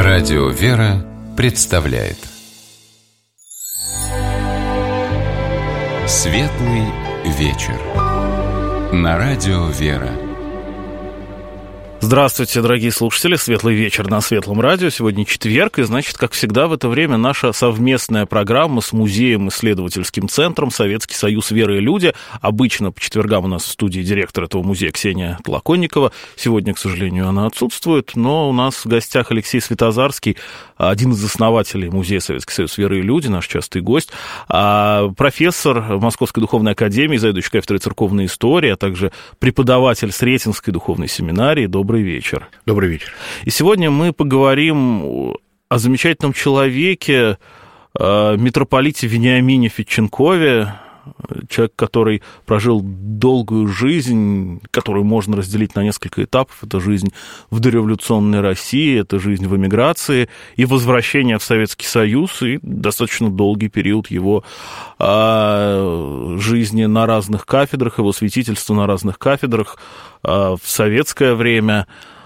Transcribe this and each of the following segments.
Радио «Вера» представляет Светлый вечер на Радио «Вера». Здравствуйте, дорогие слушатели. Светлый вечер на Светлом радио. Сегодня четверг, и, значит, как всегда, в это время наша совместная программа с музеем-исследовательским центром «Советский союз. Вера и люди». Обычно по четвергам у нас в студии директор этого музея Ксения Толоконникова. Сегодня, к сожалению, она отсутствует, но у нас в гостях Алексей Светозарский, один из основателей музея «Советский союз. Вера и люди», наш частый гость, профессор Московской духовной академии, заведующий кафедрой церковной истории, а также преподаватель Сретенской духовной семинарии. Добрый вечер. Добрый вечер. И сегодня мы поговорим о замечательном человеке, митрополите Вениамине Федченкове, человек, который прожил долгую жизнь, которую можно разделить на несколько этапов. Это жизнь в дореволюционной России, это жизнь в эмиграции и возвращение в Советский Союз, и достаточно долгий период его жизни на разных кафедрах, его святительства на разных кафедрах в советское время.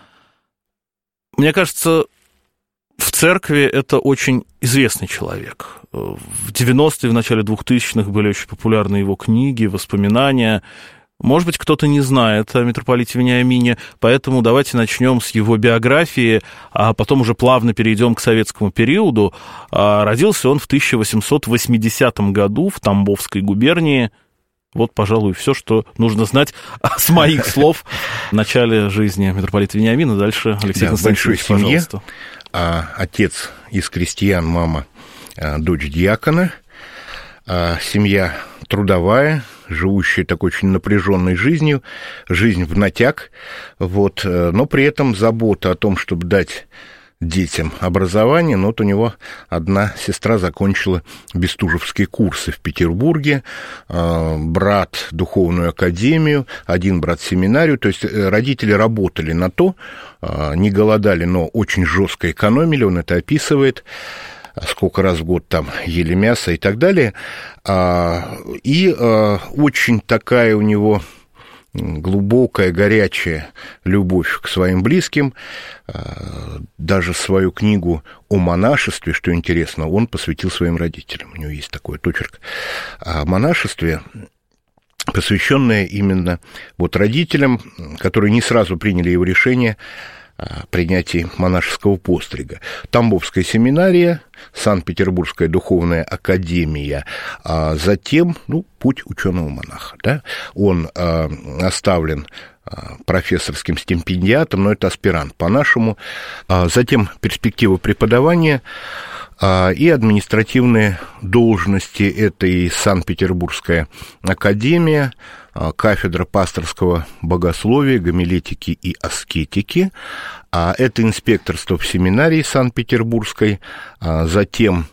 Мне кажется, в церкви это очень известный человек. В 90-е, в начале 2000-х были очень популярны его книги, воспоминания. Может быть, кто-то не знает о митрополите Вениамине, поэтому давайте начнем с его биографии, а потом уже плавно перейдем к советскому периоду. Родился он в 1880 году в Тамбовской губернии. Вот, пожалуй, все, что нужно знать с моих слов в начале жизни митрополита Вениамина. Дальше Алексей Константинович, пожалуйста. Отец из крестьян, мама дочь дьякона. Семья трудовая, живущая такой очень напряженной жизнью, жизнь в натяг, вот, но при этом забота о том, чтобы дать детям образование. Но вот у него одна сестра закончила бестужевские курсы в Петербурге, брат духовную академию, один брат семинарию. То есть родители работали на то, не голодали, но очень жестко экономили, он это описывает, сколько раз в год там ели мясо и так далее. И очень такая у него глубокая, горячая любовь к своим близким. Даже свою книгу о монашестве, что интересно, он посвятил своим родителям. У него есть такой очерк о монашестве, посвященное именно вот родителям, которые не сразу приняли его решение о принятии монашеского пострига. Тамбовская семинария, Санкт-Петербургская духовная академия, а затем, путь ученого монаха. Да? Он оставлен профессорским стипендиатом, но это аспирант по-нашему. Затем перспектива преподавания и административные должности. Это и Санкт-Петербургская академия, кафедра пасторского богословия, гомилетики и аскетики. Это инспекторство в семинарии Санкт-Петербургской, затем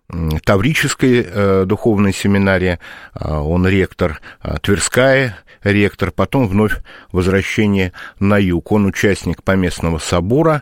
Таврическая духовная семинария, он ректор, Тверская ректор, потом вновь возвращение на юг. Он участник Поместного собора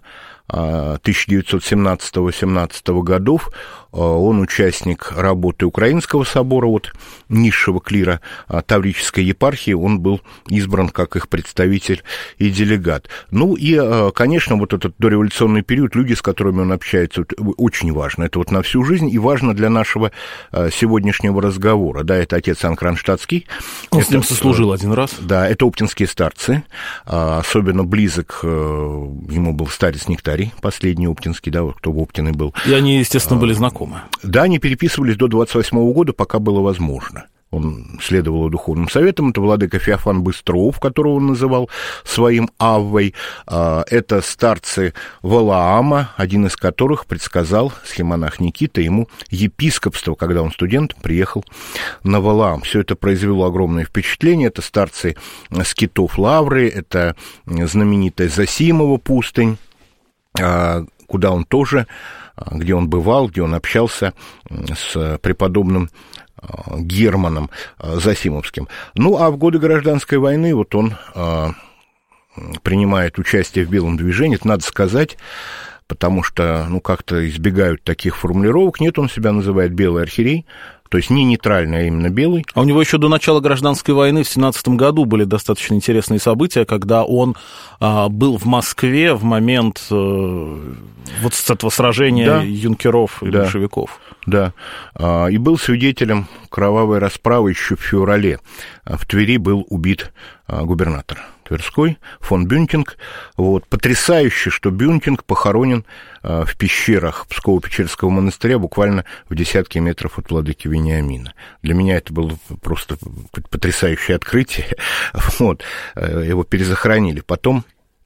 1917-18 годов, он участник работы Украинского собора, вот низшего клира Таврической епархии, он был избран как их представитель и делегат. И, конечно, вот этот дореволюционный период, люди, с которыми он общается, очень важно. Это вот на всю жизнь и важно для нашего сегодняшнего разговора. Да, это отец Иоанн Кронштадтский. Он с ним сослужил один раз. Да, это оптинские старцы. Особенно близок ему был старец Нектарий, последний оптинский, да, вот кто в Оптине был. И они, естественно, были знакомы. Да, они переписывались до 28 года, пока было возможно. Он следовал духовным советам. Это владыка Феофан Быстров, которого он называл своим Аввой. Это старцы Валаама, один из которых предсказал схемонах Никита ему епископство, когда он студент приехал на Валаам. Все это произвело огромное впечатление. Это старцы Скитов Лавры, это знаменитая Зосимова пустынь, куда он тоже, где он бывал, где он общался с преподобным Германом Зосимовским. А в годы гражданской войны вот он принимает участие в Белом движении, это надо сказать, потому что, как-то избегают таких формулировок. Нет, он себя называет белый архиерей То есть не нейтральный, а именно белый. А у него еще до начала гражданской войны в 1917 году были достаточно интересные события, когда он был в Москве в момент вот с этого сражения юнкеров и большевиков. Да, и был свидетелем кровавой расправы еще в феврале. В Твери был убит губернатор Тверской, фон Бюнтинг. Вот. Потрясающе, что Бюнтинг похоронен в пещерах Псково-Печерского монастыря буквально в десятки метров от владыки Вениамина. Для меня это было просто потрясающее открытие. Вот. Его перезахоронили. Потом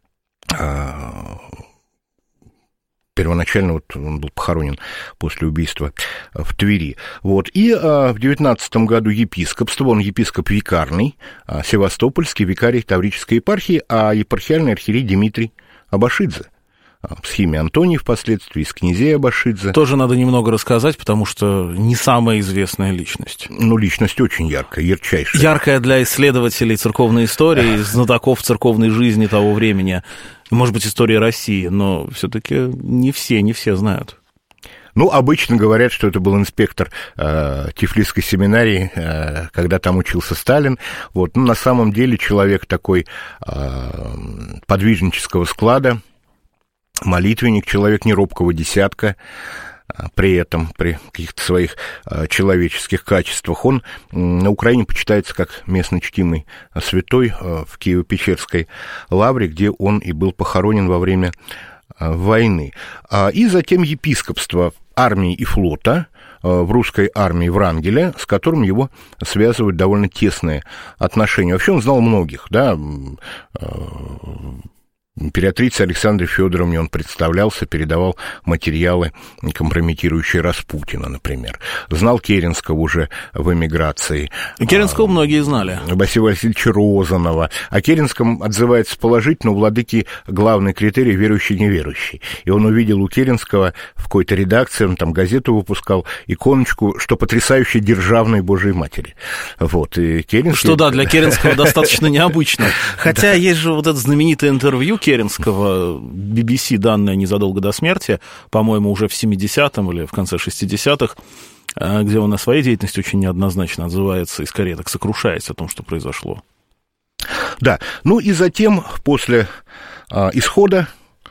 первоначально вот он был похоронен после убийства в Твери. Вот. И в 19 году епископство, он епископ викарный, севастопольский викарий Таврической епархии, а епархиальный архиерей Дмитрий Абашидзе. Схиме Антоний впоследствии, из князей Абашидзе. Тоже надо немного рассказать, потому что не самая известная личность. Ну, личность очень яркая, ярчайшая. Яркая для исследователей церковной истории, знатоков церковной жизни того времени, может быть, истории России, но все-таки не все знают. Ну, обычно говорят, что это был инспектор Тифлисской семинарии, когда там учился Сталин. Вот. Ну, на самом деле человек такой подвижнического склада, молитвенник, человек неробкого десятка, при этом, при каких-то своих человеческих качествах. Он на Украине почитается как местно чтимый святой в Киево-Печерской лавре, где он и был похоронен во время войны. И затем епископство армии и флота в русской армии Врангеля, с которым его связывают довольно тесные отношения. Вообще он знал многих, да, императрице Александре Федоровне он представлялся, передавал материалы, компрометирующие Распутина, например. Знал Керенского уже в эмиграции. Керенского многие знали. Василия Васильевича Розанова. О Керенском отзывается положительно, у владыки главный критерий верующий-неверующий. И он увидел у Керенского в какой-то редакции, он там газету выпускал, иконочку, что потрясающей державной Божией Матери. Вот. И Керенский... Что да, для Керенского достаточно необычно. Хотя есть же вот это знаменитое интервью Керенского, BBC, данное незадолго до смерти, по-моему, уже в 70-м или в конце 60-х, где он о своей деятельности очень неоднозначно отзывается и скорее так сокрушается о том, что произошло. Да, ну и затем, после исхода,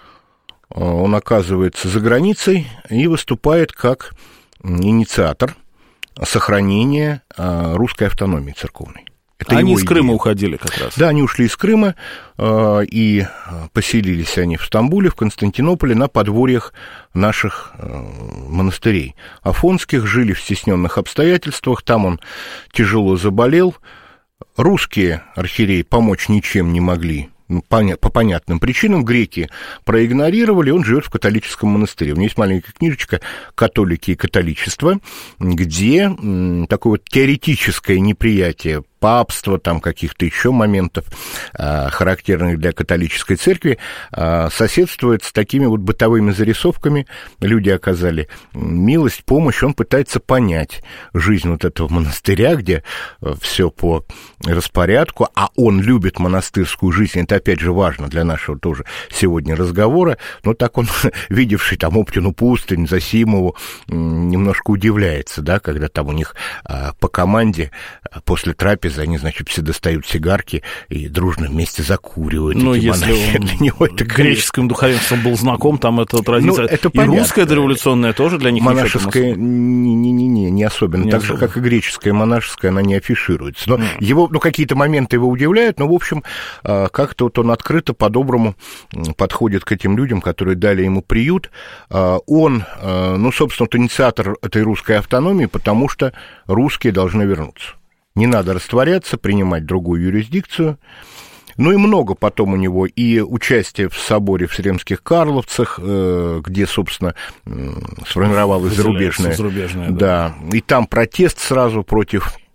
он оказывается за границей и выступает как инициатор сохранения русской автономии церковной. Это они из Крыма уходили как раз. Да, они ушли из Крыма, и поселились они в Стамбуле, в Константинополе, на подворьях наших монастырей афонских, жили в стесненных обстоятельствах, там он тяжело заболел. Русские архиереи помочь ничем не могли, по понятным причинам, греки проигнорировали, он живет в католическом монастыре. У него есть маленькая книжечка «Католики и католичество», где такое вот теоретическое неприятие папства, там каких-то еще моментов, характерных для католической церкви, соседствует с такими вот бытовыми зарисовками. Люди оказали милость, помощь, он пытается понять жизнь вот этого монастыря, где все по распорядку, а он любит монастырскую жизнь, это опять же важно для нашего тоже сегодня разговора, но так он, видевший там Оптину пустынь, Зосимову, немножко удивляется, да, когда там у них по команде после трапезы они, значит, все достают сигарки и дружно вместе закуривают. Ну, если он для него это греческим духовенством был знаком, там это традиция. Ну, это и русская дореволюционная тоже для них монашеская не особенно. Не так особо. Же, как и греческая монашеская, она не афишируется. Но его, какие-то моменты его удивляют, но, в общем, как-то вот он открыто, по-доброму подходит к этим людям, которые дали ему приют. Он, собственно, инициатор этой русской автономии, потому что русские должны вернуться. Не надо растворяться, принимать другую юрисдикцию. Ну и много потом у него и участие в соборе в Сремских Карловцах, где, собственно, сформировалась зарубежная. Да. И там протест сразу против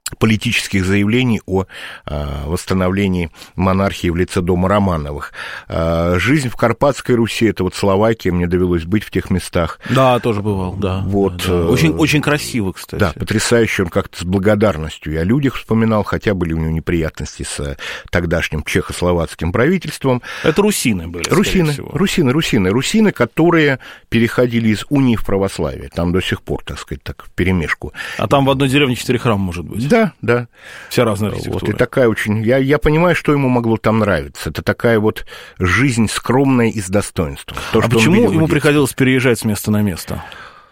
политических заявлений о восстановлении монархии в лице дома Романовых. Жизнь в Карпатской Руси, это вот Словакия, мне довелось быть в тех местах. Да, тоже бывал, да. Вот, да. Очень, очень красиво, кстати. Да, потрясающе, он как-то с благодарностью и о людях вспоминал, хотя были у него неприятности с тогдашним чехословацким правительством. Это русины были, Русины, которые переходили из унии в православие. Там до сих пор, так сказать, так вперемешку. А там в одной деревне 4 храма, может быть? Да. Вся разная архитектура. Вот, и такая очень... Я понимаю, что ему могло там нравиться. Это такая вот жизнь скромная и с достоинством. То, почему ему приходилось переезжать с места на место?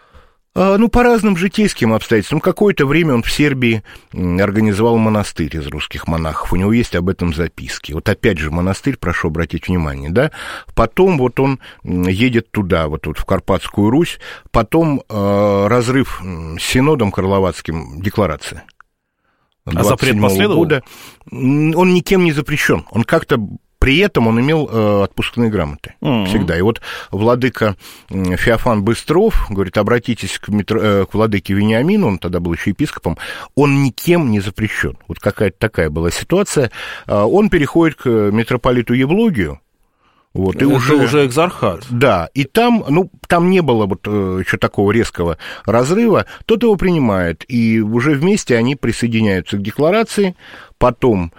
По разным житейским обстоятельствам. Какое-то время он в Сербии организовал монастырь из русских монахов. У него есть об этом записки. Вот опять же монастырь, прошу обратить внимание, да. Потом вот он едет туда, вот в Карпатскую Русь. Потом разрыв с Синодом Карловацким, декларация. А запрет последовал? Года. Он никем не запрещен. Он как-то... При этом он имел отпускные грамоты всегда. И вот владыка Феофан Быстров говорит, обратитесь к владыке Вениамину, он тогда был еще епископом, он никем не запрещен. Вот какая-то такая была ситуация. Он переходит к митрополиту Евлогию. Вот, это уже экзархат. Да, и там не было вот еще такого резкого разрыва, тот его принимает, и уже вместе они присоединяются к декларации, потом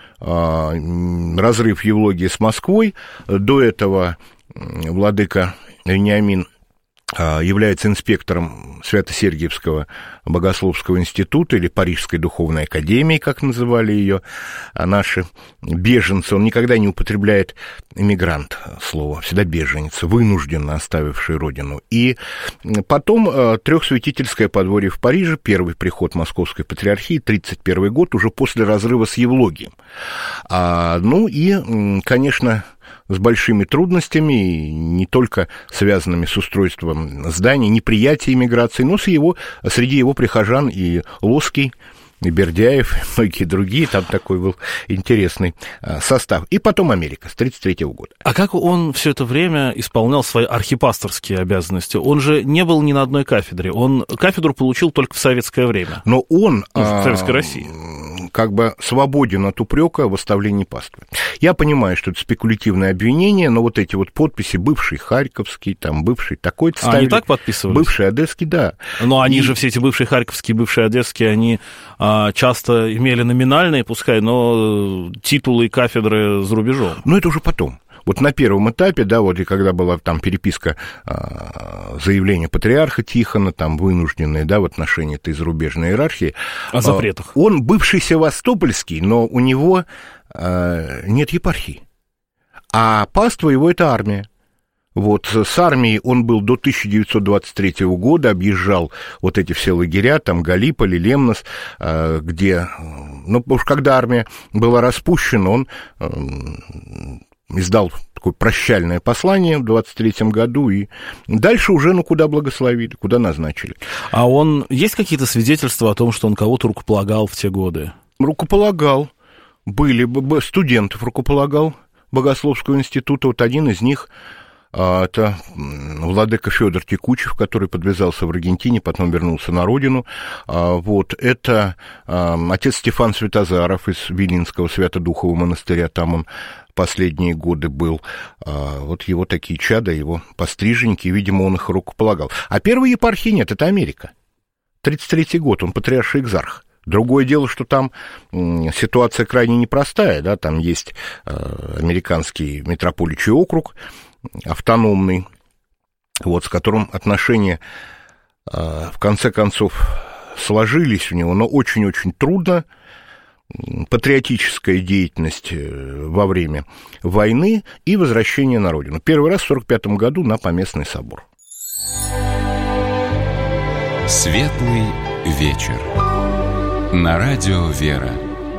разрыв Евлогии с Москвой, до этого владыка Вениамин является инспектором Свято-Сергиевского богословского института или Парижской духовной академии, как называли ее наши беженцы. Он никогда не употребляет эмигрант слово, всегда беженец, вынужденно оставивший родину. И потом трехсвятительское подворье в Париже, первый приход Московской патриархии, 1931 год, уже после разрыва с Евлогием. И, конечно, с большими трудностями, не только связанными с устройством зданий, неприятие иммиграции, но среди его прихожан и Лоский, и Бердяев, и многие другие, там такой был интересный состав. И потом Америка с 1933 года. А как он все это время исполнял свои архипасторские обязанности? Он же не был ни на одной кафедре, он кафедру получил только в советское время. Но он... в Советской России. Как бы свободен от упрека в оставлении паствы. Я понимаю, что это спекулятивное обвинение, но вот эти вот подписи, бывший Харьковский, там, бывший такой-то ставили. Они так подписывались? Бывший Одесский, да. Но они же, все эти бывшие Харьковские, бывшие Одесские, они часто имели номинальные, пускай, но титулы и кафедры за рубежом. Но это уже потом. Вот на первом этапе, да, вот и когда была там переписка заявления патриарха Тихона, там вынужденные, да, в отношении этой зарубежной иерархии. О запретах. Он бывший севастопольский, но у него нет епархии. А паства его — это армия. Вот с армией он был до 1923 года, объезжал вот эти все лагеря, там Галиполи, Лемнос, где, уж когда армия была распущена, он издал такое прощальное послание в 23-м году, и дальше уже, куда благословили, куда назначили. А есть какие-то свидетельства о том, что он кого-то рукополагал в те годы? Рукополагал. Были студентов рукополагал Богословского института. Вот один из них это владыка Федор Текучев, который подвязался в Аргентине, потом вернулся на родину. Вот это отец Стефан Святозаров из Виленского Свято-Духового монастыря, там он последние годы был. Вот его такие чада, его постриженники, видимо, он их рукополагал. А первой епархии нет, это Америка. 1933 год, он патриарший экзарх. Другое дело, что там ситуация крайне непростая, да, там есть американский митрополичий округ, автономный, вот, с которым отношения в конце концов сложились у него, но очень-очень трудно. Патриотическая деятельность во время войны и возвращение на родину. Первый раз в 1945 году на Поместный собор. Светлый вечер. На радио «Вера».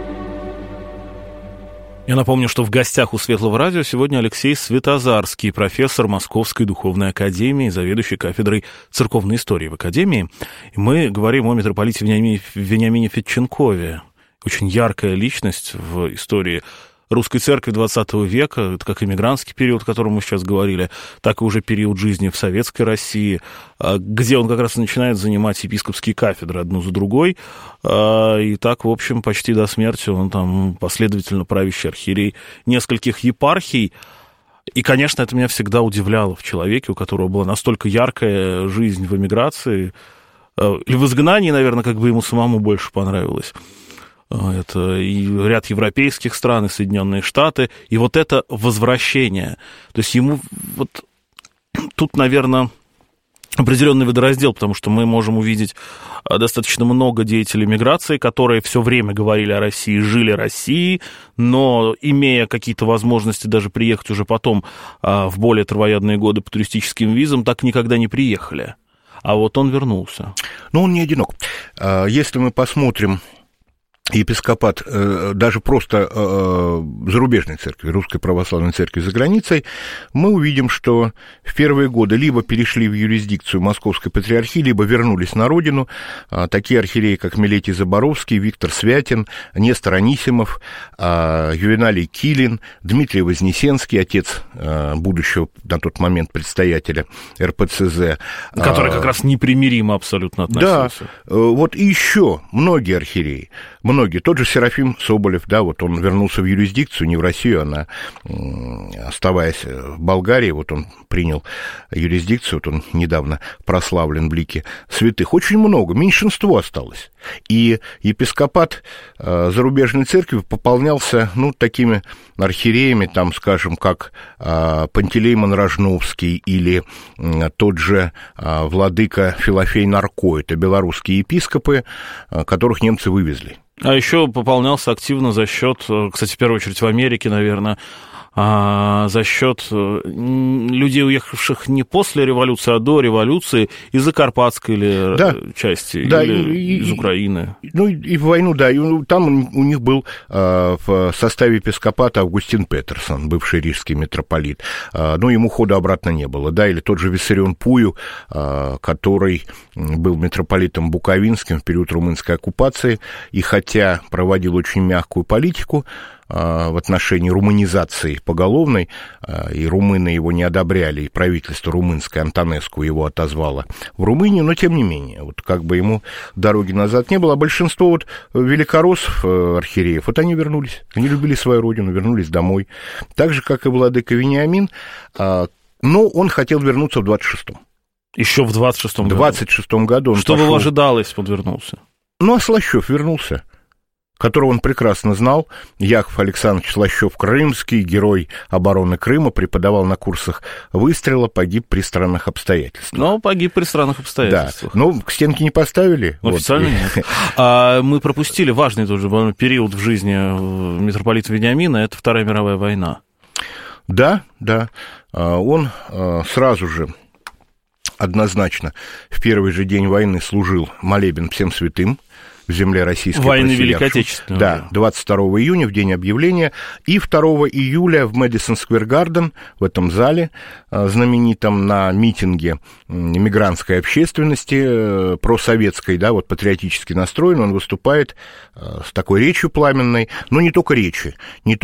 Я напомню, что в гостях у Светлого радио сегодня Алексей Святозарский, профессор Московской духовной академии, заведующий кафедрой церковной истории в академии. И мы говорим о митрополите Вениамине Федченкове. Очень яркая личность в истории русской церкви XX века, это как иммигрантский период, о котором мы сейчас говорили, так и уже период жизни в советской России, где он как раз начинает занимать епископские кафедры одну за другой, и так, в общем, почти до смерти он там последовательно правящий архиерей нескольких епархий. И, конечно, это меня всегда удивляло в человеке, у которого была настолько яркая жизнь в эмиграции, или в изгнании, наверное, как бы ему самому больше понравилось. Это и ряд европейских стран, и Соединенные Штаты, и вот это возвращение. То есть ему вот тут, наверное, определенный водораздел, потому что мы можем увидеть достаточно много деятелей миграции, которые все время говорили о России, жили Россией, но, имея какие-то возможности даже приехать уже потом в более травоядные годы по туристическим визам, так никогда не приехали. А вот он вернулся. Но он не одинок. Если мы посмотрим епископат даже просто зарубежной церкви, Русской Православной Церкви за границей, мы увидим, что в первые годы либо перешли в юрисдикцию Московской Патриархии, либо вернулись на родину. Такие архиереи, как Милетий Заборовский, Виктор Святин, Нестор Анисимов, Ювеналий Килин, Дмитрий Вознесенский, отец будущего на тот момент предстоятеля РПЦЗ. Который как раз непримиримо абсолютно относился. Да, вот и еще многие архиереи. Многие. Тот же Серафим Соболев, да, вот он вернулся в юрисдикцию, не в Россию, оставаясь в Болгарии, вот он принял юрисдикцию, вот он недавно прославлен в лике святых. Очень много, меньшинство осталось. И епископат зарубежной церкви пополнялся, такими архиереями, там, скажем, как Пантелеймон Рожновский или тот же владыка Филофей Нарко, это белорусские епископы, которых немцы вывезли. А еще пополнялся активно за счет, кстати, в первую очередь в Америке, наверное, за счет людей, уехавших не после революции, а до революции, из Закарпатской части, или из Украины. И в войну, да, и там у них был в составе епископата Августин Петерсон, бывший рижский митрополит, но ему хода обратно не было, да, или тот же Виссарион Пую, который был митрополитом Буковинским в период румынской оккупации, и хотя проводил очень мягкую политику в отношении румынизации поголовной, и румыны его не одобряли, и правительство румынское Антонеску его отозвало в Румынию, но тем не менее, вот как бы ему дороги назад не было, а большинство вот великороссов, архиереев, вот они вернулись, они любили свою родину, вернулись домой, так же, как и владыка Вениамин, но он хотел вернуться в 26-м. Еще в 26-м году? В 26-м году он Что пошел... его ожидало, если бы он вернулся? А Слащев вернулся, которого он прекрасно знал. Яков Александрович Слащев, крымский, герой обороны Крыма, преподавал на курсах выстрела, погиб при странных обстоятельствах. Но погиб при странных обстоятельствах. Да, к стенке не поставили. Официально нет. Мы пропустили важный тоже период в жизни митрополита Вениамина, это Вторая мировая война. Да. Он сразу же, однозначно, в первый же день войны служил молебен всем святым в земле российской. Войны Великой Отечественной. Да, 22 июня, в день объявления, и 2 июля в Мэдисон Сквер Гарден, в этом зале знаменитом, на митинге мигрантской общественности, просоветской, да, вот патриотически настроен, он выступает с такой речью пламенной, но не только речи,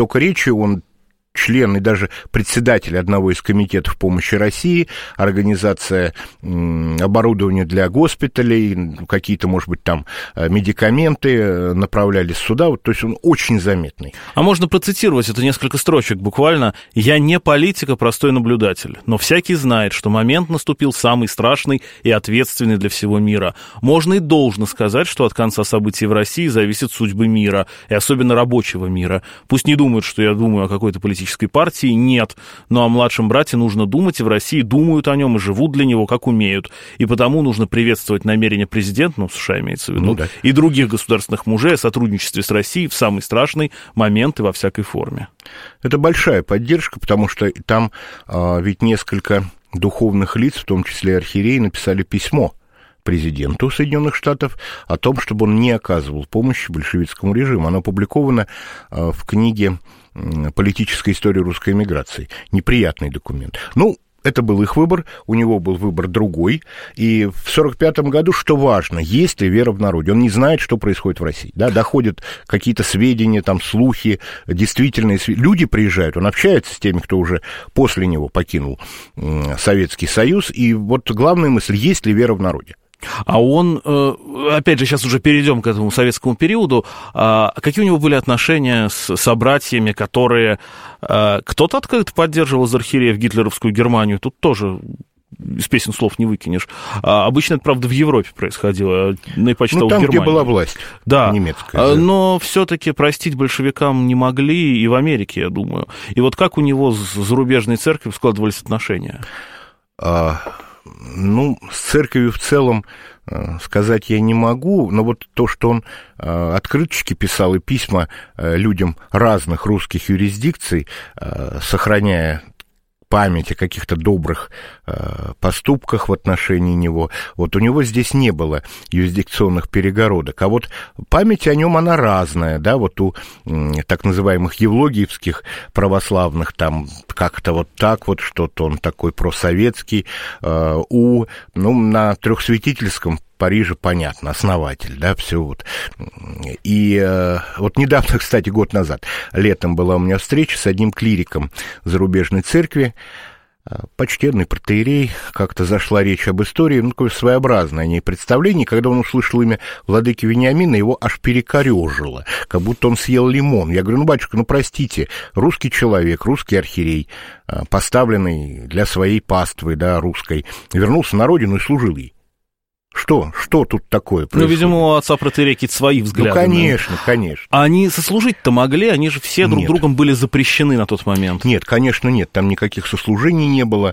он член и даже председатель одного из комитетов помощи России, организация оборудования для госпиталей, какие-то, может быть, там медикаменты направлялись сюда, вот, то есть он очень заметный. А можно процитировать это несколько строчек буквально. «Я не политик, а простой наблюдатель, но всякий знает, что момент наступил самый страшный и ответственный для всего мира. Можно и должно сказать, что от конца событий в России зависит судьбы мира, и особенно рабочего мира. Пусть не думают, что я думаю о какой-то политической партии, нет. Но о младшем брате нужно думать, и в России думают о нем и живут для него, как умеют. И потому нужно приветствовать намерения президента, США имеется в виду, и других государственных мужей о сотрудничестве с Россией в самый страшный момент и во всякой форме». Это большая поддержка, потому что там ведь несколько духовных лиц, в том числе архиереи, написали письмо президенту Соединенных Штатов о том, чтобы он не оказывал помощи большевистскому режиму. Оно опубликовано в книге «Политическая история русской эмиграции». Неприятный документ. это был их выбор, у него был выбор другой. И в 1945 году, что важно, есть ли вера в народе. Он не знает, что происходит в России. Да, доходят какие-то сведения, там, слухи, действительные люди приезжают, он общается с теми, кто уже после него покинул Советский Союз. И вот главная мысль, есть ли вера в народе. А он, опять же, сейчас уже перейдем к этому советскому периоду, какие у него были отношения с собратьями, которые... Кто-то открыто поддерживал из архиереев гитлеровскую Германию, тут тоже из песен слов не выкинешь. Обычно это, правда, в Европе происходило, наипаче того в Германии. Там, где была власть немецкая. Да. Но все-таки простить большевикам не могли и в Америке, я думаю. И вот как у него с зарубежной церковью складывались отношения? С церковью в целом сказать я не могу, но вот то, что он открыточки писал и письма людям разных русских юрисдикций, сохраняя память о каких-то добрых поступках в отношении него. Вот у него здесь не было юрисдикционных перегородок, а вот память о нем, она разная, да, вот у так называемых евлогиевских православных там как-то вот так вот, что-то он такой просоветский, на Трехсвятительском Париже, понятно, основатель, да, все вот. И вот недавно, кстати, год назад, летом была у меня встреча с одним клириком зарубежной церкви, почтенный протоиерей, как-то зашла речь об истории, такое своеобразное о ней представление, когда он услышал имя владыки Вениамина, его аж перекорежило, как будто он съел лимон. Я говорю, батюшка, простите, русский человек, русский архиерей, поставленный для своей паствы, да, русской, вернулся на родину и служил ей. Что тут такое происходит? Видимо, у отца протоиерея какие-то свои взгляды. Конечно. А они сослужить-то могли? Они же все друг другом были запрещены на тот момент. Нет, конечно, нет. Там никаких сослужений не было.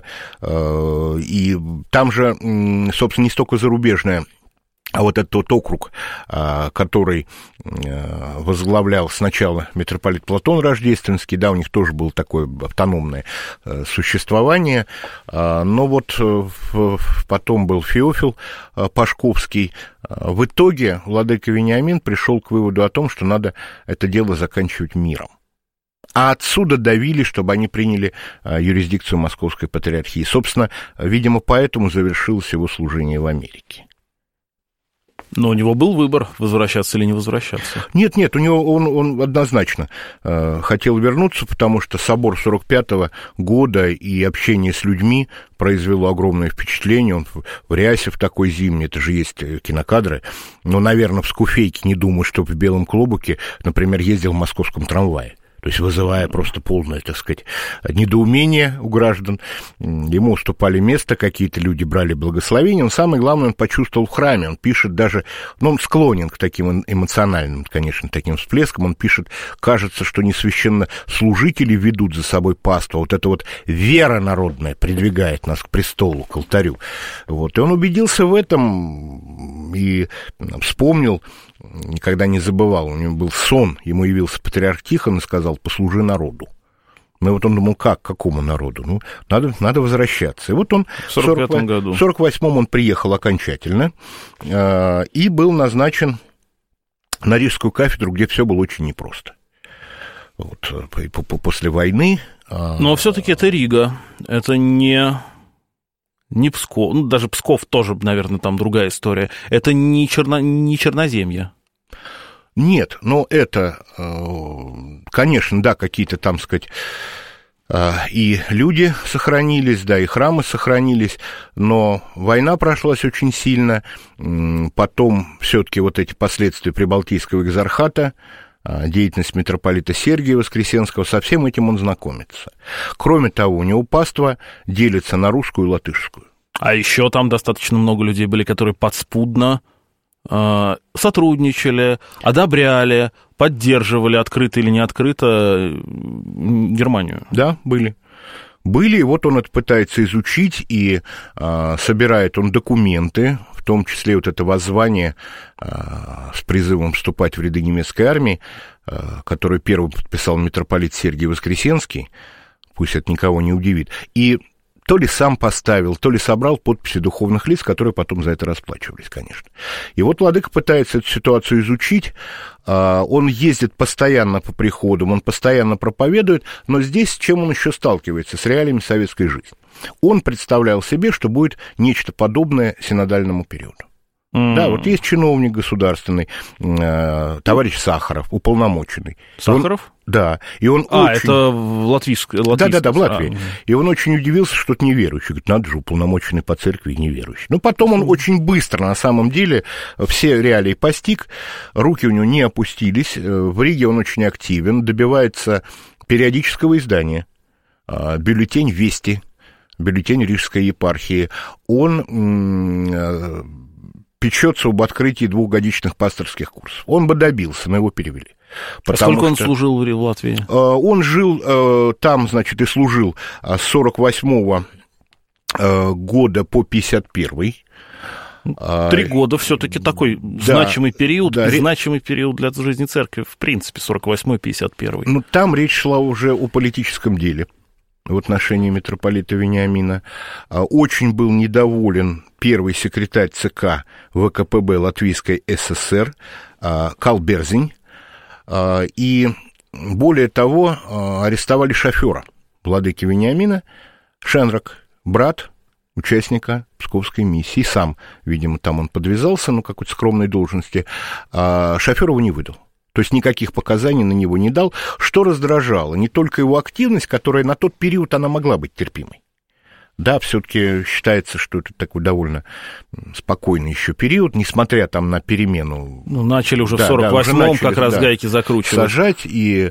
И там же, собственно, не столько зарубежная, а вот этот вот округ, который возглавлял сначала митрополит Платон Рождественский, да, у них тоже было такое автономное существование, но вот потом был Феофил Пашковский. В итоге владыка Вениамин пришел к выводу о том, что надо это дело заканчивать миром. А отсюда давили, чтобы они приняли юрисдикцию Московской Патриархии. Собственно, видимо, поэтому завершилось его служение в Америке. Но у него был выбор, возвращаться или не возвращаться? Нет, у него он однозначно хотел вернуться, потому что собор 45-го года и общение с людьми произвело огромное впечатление. Он в рясе в такой зимней, это же есть кинокадры, но, наверное, в скуфейке, не думаю, что в белом клобуке, например, ездил в московском трамвае. То есть вызывая просто полное, так сказать, недоумение у граждан. Ему уступали место, какие-то люди брали благословение. Он, самое главное, он почувствовал в храме. Он пишет даже, он склонен к таким эмоциональным, конечно, таким всплескам. Он пишет, кажется, что не священнослужители ведут за собой паству. Вот эта вот вера народная придвигает нас к престолу, к алтарю. Вот. И он убедился в этом и вспомнил, никогда не забывал, у него был сон, ему явился патриарх Тихон и сказал: послужи народу. Ну, вот он думал, какому народу? Надо возвращаться. И вот он в 45-м году. В 48-м он приехал окончательно и был назначен на Рижскую кафедру, где все было очень непросто. Вот, после войны... Но все-таки это Рига, это не Псков, даже Псков тоже, наверное, там другая история. Это не Черноземье. Нет, но это, конечно, да, какие-то там, сказать, и люди сохранились, да, и храмы сохранились, но война прошлась очень сильно, потом все-таки вот эти последствия Прибалтийского экзархата, деятельность митрополита Сергия Воскресенского, со всем этим он знакомится. Кроме того, у него паства делится на русскую и латышскую. А еще там достаточно много людей были, которые подспудно сотрудничали, одобряли, поддерживали открыто или не открыто Германию. Да, были. И вот он это пытается изучить, и собирает он документы, в том числе вот это воззвание с призывом вступать в ряды немецкой армии, которое первым подписал митрополит Сергий Воскресенский, пусть это никого не удивит, и то ли сам поставил, то ли собрал подписи духовных лиц, которые потом за это расплачивались, конечно. И вот владыка пытается эту ситуацию изучить, он ездит постоянно по приходам, он постоянно проповедует, но здесь с чем он еще сталкивается? С реалиями советской жизни. он представлял себе, что будет нечто подобное синодальному периоду. Да, вот есть чиновник государственный, товарищ Сахаров, уполномоченный. Сахаров? Да. И он очень... это латвийский. Да, в Латвии. И он очень удивился, что это неверующий. Говорит, надо же, уполномоченный по церкви и неверующий. Но потом он очень быстро, на самом деле, все реалии постиг, руки у него не опустились. В Риге он очень активен, добивается периодического издания. Бюллетень «Вести», бюллетень Рижской епархии. Он... печется об открытии 2-годичных пасторских курсов. Он бы добился, но его перевели. Сколько он служил в Латвии? Он жил там, значит, и служил с 48 года по 51-й. 3 года все-таки такой значимый период, значимый период для жизни церкви, в принципе, 48-51. Ну, там речь шла уже о политическом деле в отношении митрополита Вениамина. Очень был недоволен первый секретарь ЦК ВКПБ Латвийской ССР Карл Берзинь. И, более того, арестовали шофера владыки Вениамина, Шенрак, брат участника Псковской миссии. Сам, видимо, там он подвязался, на какой-то скромной должности. Шофер его не выдал. То есть никаких показаний на него не дал, что раздражало не только его активность, которая на тот период она могла быть терпимой. Да, все-таки считается, что это такой довольно спокойный еще период, несмотря там на перемену. Ну, начали уже в 48-м как раз гайки закручивать. Сажать,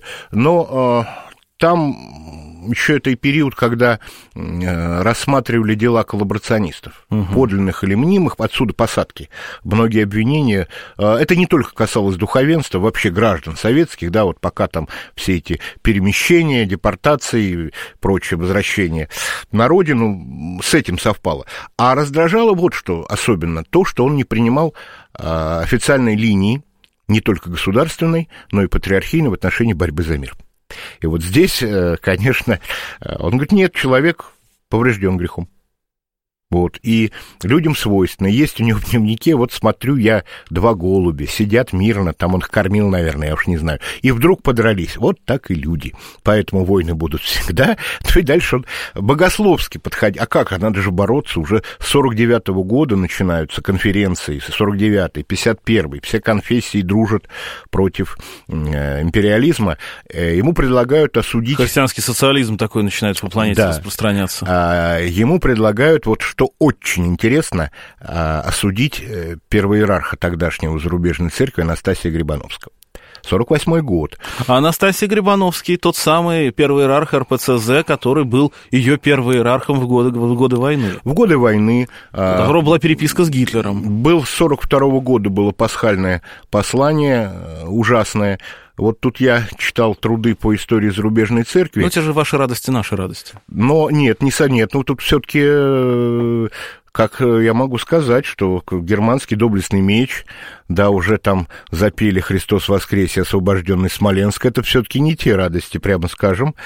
но там еще это и период, когда рассматривали дела коллаборационистов, подлинных или мнимых, отсюда посадки. Многие обвинения, это не только касалось духовенства, вообще граждан советских, да, вот пока там все эти перемещения, депортации и прочее, возвращение на родину, с этим совпало. А раздражало вот что особенно, то, что он не принимал официальной линии, не только государственной, но и патриархийной в отношении борьбы за мир. И вот здесь, конечно, он говорит, нет, человек поврежден грехом. Вот, и людям свойственно. Есть у него в дневнике, вот смотрю я, 2 голубя, сидят мирно, там он их кормил, наверное, я уж не знаю, и вдруг подрались. Вот так и люди. Поэтому войны будут всегда. То и дальше он богословски подходит. А как? Надо же бороться. Уже с 49-го года начинаются конференции, с 49-й, 51-й. Все конфессии дружат против империализма. Ему предлагают осудить... Христианский социализм такой начинает по планете распространяться. Ему предлагают, вот что очень интересно, осудить первоиерарха тогдашнего зарубежной церкви Анастасия Грибановского. 48-й год. А Анастасий Грибановский, тот самый первый иерарх РПЦЗ, который был ее первоиерархом в годы войны. В годы войны. У которого была переписка с Гитлером. Был с 42-го года было пасхальное послание, ужасное. Вот тут я читал труды по истории зарубежной церкви. Ну, это же ваши радости, наши радости. Но нет, ну тут все-таки, как я могу сказать, что германский доблестный меч, да, уже там запели «Христос воскресе, освобожденный Смоленск», это все-таки не те радости, прямо скажем.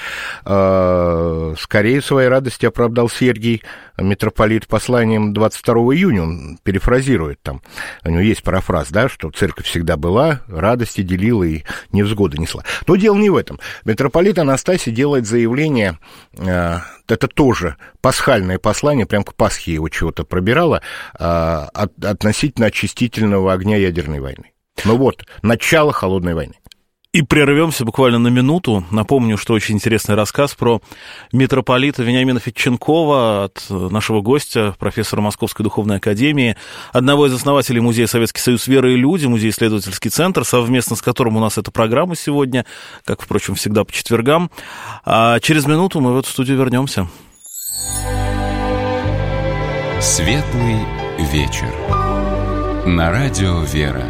Скорее своей радости оправдал Сергий, митрополит, посланием 22 июня, он перефразирует там, у него есть парафраз, да, что церковь всегда была, радости делила и невзгоды несла. Но дело не в этом. Митрополит Анастасий делает заявление, это тоже пасхальное послание, прям к Пасхе его чего-то пробирало, относительно очистительного огня ядерной войны. Ну вот, начало холодной войны. И прервемся буквально на минуту. Напомню, что очень интересный рассказ про митрополита Вениамина Федченкова от нашего гостя, профессора Московской духовной академии, одного из основателей Музея Советский Союз веры и люди, Музей-исследовательский центр, совместно с которым у нас эта программа сегодня, как, впрочем, всегда по четвергам. А через минуту мы в эту студию вернемся. Светлый вечер. На радио «Вера».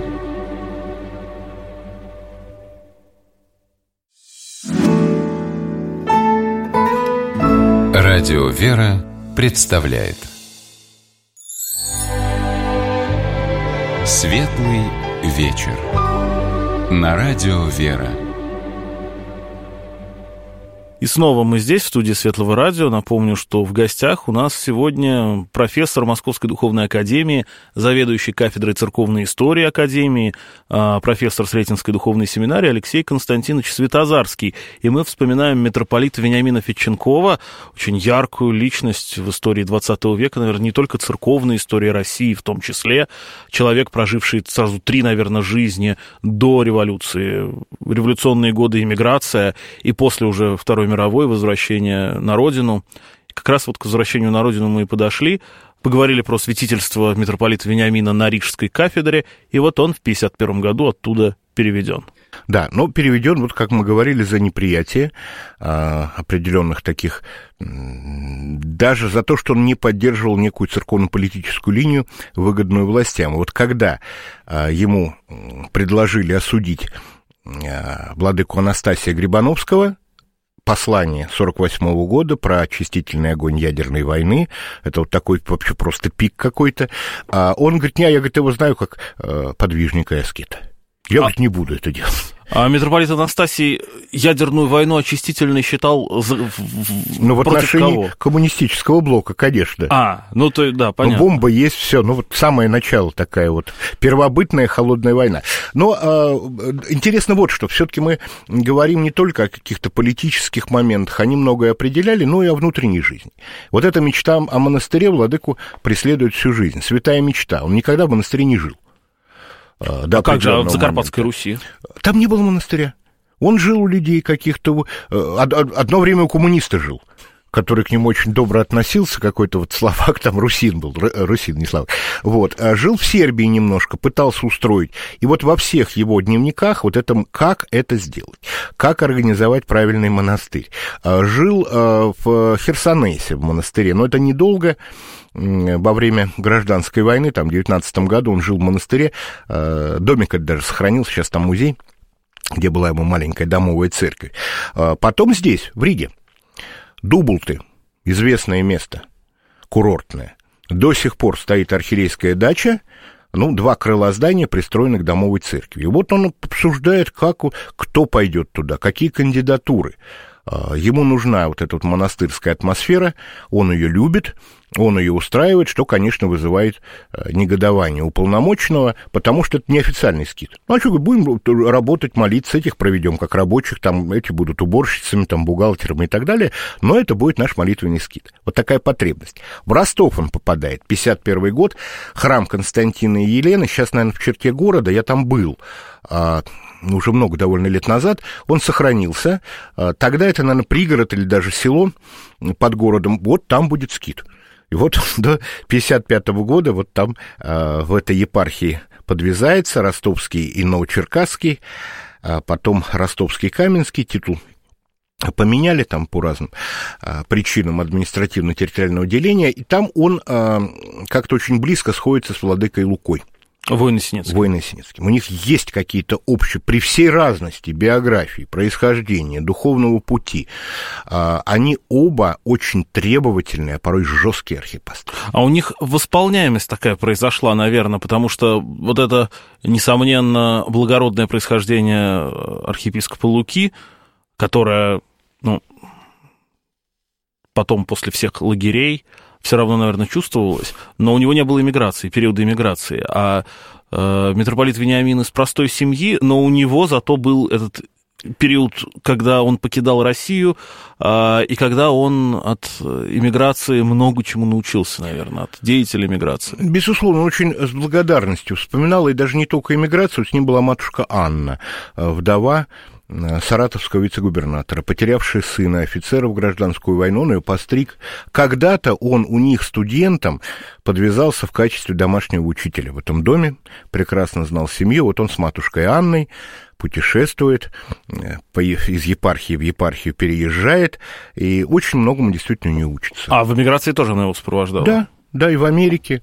Радио «Вера» представляет Светлый вечер. На радио «Вера». И снова мы здесь, в студии Светлого радио. Напомню, что в гостях у нас сегодня профессор Московской духовной академии, заведующий кафедрой церковной истории академии, профессор Сретенской духовной семинарии Алексей Константинович Светозарский. И мы вспоминаем митрополита Вениамина Федченкова, очень яркую личность в истории XX века, наверное, не только церковной истории России в том числе. Человек, проживший сразу 3, наверное, жизни до революции. Революционные годы, эмиграция, и после уже Второй мировой, возвращение на родину. Как раз вот к возвращению на родину мы и подошли, поговорили про святительство митрополита Вениамина на Рижской кафедре, и вот он в 1951 году оттуда переведен. Да, но переведен, вот как мы говорили, за неприятие определенных таких, даже за то, что он не поддерживал некую церковно-политическую линию, выгодную властям. Вот когда ему предложили осудить владыку Анастасия Грибановского, послание 1948 года про очистительный огонь ядерной войны, это вот такой вообще просто пик какой-то, он говорит, я говорит, его знаю как подвижника и аскета. Я, говорит, не буду это делать. А митрополит Анастасий ядерную войну очистительной считал ну, в отношении кого? Коммунистического блока, конечно. Ну, то, да, понятно. Но бомба есть, все. Ну, вот самое начало такая вот первобытная холодная война. Но интересно вот что. Все-таки мы говорим не только о каких-то политических моментах, они многое определяли, но и о внутренней жизни. Вот эта мечта о монастыре владыку преследует всю жизнь. Святая мечта. Он никогда в монастыре не жил. А как же в Закарпатской Руси? Там не было монастыря. Он жил у людей каких-то... Одно время у коммуниста жил, который к нему очень добро относился, какой-то вот словак, там русин был, русин, не словак. Вот. Жил в Сербии немножко, пытался устроить. И вот во всех его дневниках вот это, как это сделать, как организовать правильный монастырь. Жил в Херсонесе, в монастыре, но это недолго. Во время гражданской войны, там, в 19 году он жил в монастыре, домик это даже сохранился, сейчас там музей, где была ему маленькая домовая церковь. Потом здесь, в Риге, Дубулты, известное место, курортное, до сих пор стоит архиерейская дача, 2 крыла здания пристроены к домовой церкви. И вот он обсуждает, кто пойдет туда, какие кандидатуры. Ему нужна вот эта вот монастырская атмосфера, он ее любит, он ее устраивает, что, конечно, вызывает негодование уполномоченного, потому что это неофициальный скит. Ну, а что, будем работать, молиться, этих проведем как рабочих, там эти будут уборщицами, там, бухгалтерами и так далее, но это будет наш молитвенный скит. Вот такая потребность. В Ростов он попадает, 51 год, храм Константина и Елены, сейчас, наверное, в черте города, я там был, уже много довольно лет назад, он сохранился. Тогда это, наверное, пригород или даже село под городом, вот там будет скит. И вот до 1955 года вот там в этой епархии подвязается Ростовский и Новочеркасский, потом Ростовский Каменский, титул поменяли там по разным причинам административно-территориального деления, и там он как-то очень близко сходится с владыкой Лукой. Войно-Синецким. У них есть какие-то общие, при всей разности биографии, происхождения, духовного пути. Они оба очень требовательные, а порой жесткие архипастыры. А у них восполняемость такая произошла, наверное, потому что вот это, несомненно, благородное происхождение архиепископа Луки, которое, потом после всех лагерей все равно, наверное, чувствовалось, но у него не было эмиграции, периода эмиграции. А митрополит Вениамин из простой семьи, но у него зато был этот период, когда он покидал Россию, и когда он от эмиграции много чему научился, наверное, от деятелей эмиграции. Безусловно, очень с благодарностью вспоминал, и даже не только эмиграцию, с ним была матушка Анна, вдова саратовского вице-губернатора, потерявшая сына, офицера в гражданскую войну, он ее постриг. Когда-то он у них студентом подвязался в качестве домашнего учителя в этом доме, прекрасно знал семью, вот он с матушкой Анной путешествует, из епархии в епархию переезжает, и очень многому действительно не учится. А в эмиграции тоже она его сопровождала? Да, и в Америке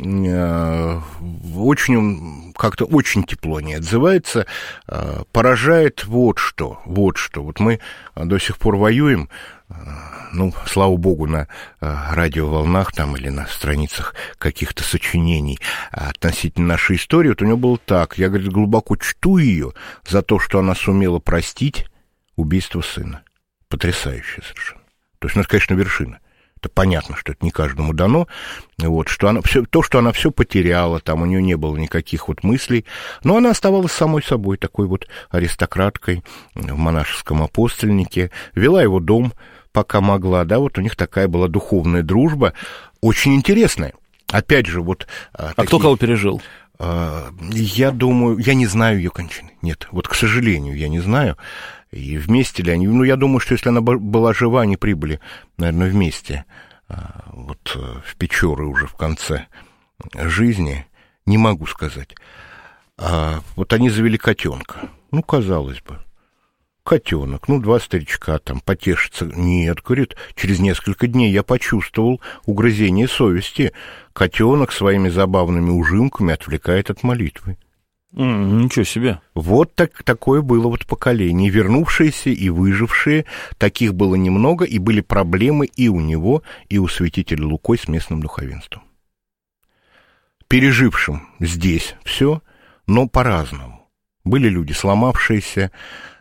очень, как-то очень тепло не отзывается, поражает вот что. Вот мы до сих пор воюем, слава богу, на радиоволнах там или на страницах каких-то сочинений относительно нашей истории. Вот у него было так, я, говорит, глубоко чту ее за то, что она сумела простить убийство сына. потрясающая совершенно. То есть, ну, это, конечно, вершина. Это понятно, что это не каждому дано. Вот, что она что она все потеряла, там у нее не было никаких вот мыслей, но она оставалась самой собой, такой вот аристократкой в монашеском апостольнике, вела его дом, пока могла, да, вот у них такая была духовная дружба, очень интересная. Опять же, вот... кто кого пережил? Я думаю, я не знаю ее кончины. Нет, вот, к сожалению, я не знаю. И вместе ли они... Ну, я думаю, что если она была жива, они прибыли, наверное, вместе. Вот в Печоры уже в конце жизни. Не могу сказать. Вот они завели котенка. Ну, казалось бы. Котенок, ну, 2 старичка там потешатся. Нет, говорит, через несколько дней я почувствовал угрызение совести. Котенок своими забавными ужимками отвлекает от молитвы. Ничего себе. Вот такое было вот поколение. Вернувшиеся и выжившие, таких было немного, и были проблемы и у него, и у святителя Лукой с местным духовенством. Пережившим здесь все, но по-разному. Были люди сломавшиеся,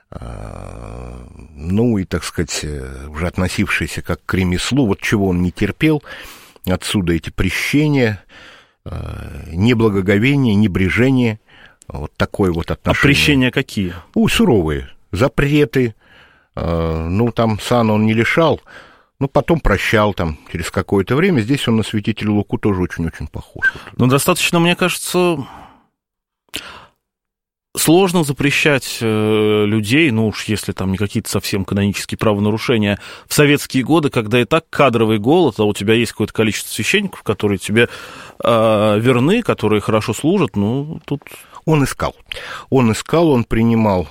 ну и, так сказать, уже относившиеся как к ремеслу, вот чего он не терпел, отсюда эти прещения, неблагоговение, небрежение. Вот такое вот отношение. А прещения какие? Суровые. Запреты. Ну, там сан он не лишал, но потом прощал там через какое-то время. Здесь он на святителя Луку тоже очень-очень похож. Ну, достаточно, мне кажется, сложно запрещать людей, ну уж если там не какие-то совсем канонические правонарушения, в советские годы, когда и так кадровый голод, а у тебя есть какое-то количество священников, которые тебе верны, которые хорошо служат, ну, тут... Он искал, он принимал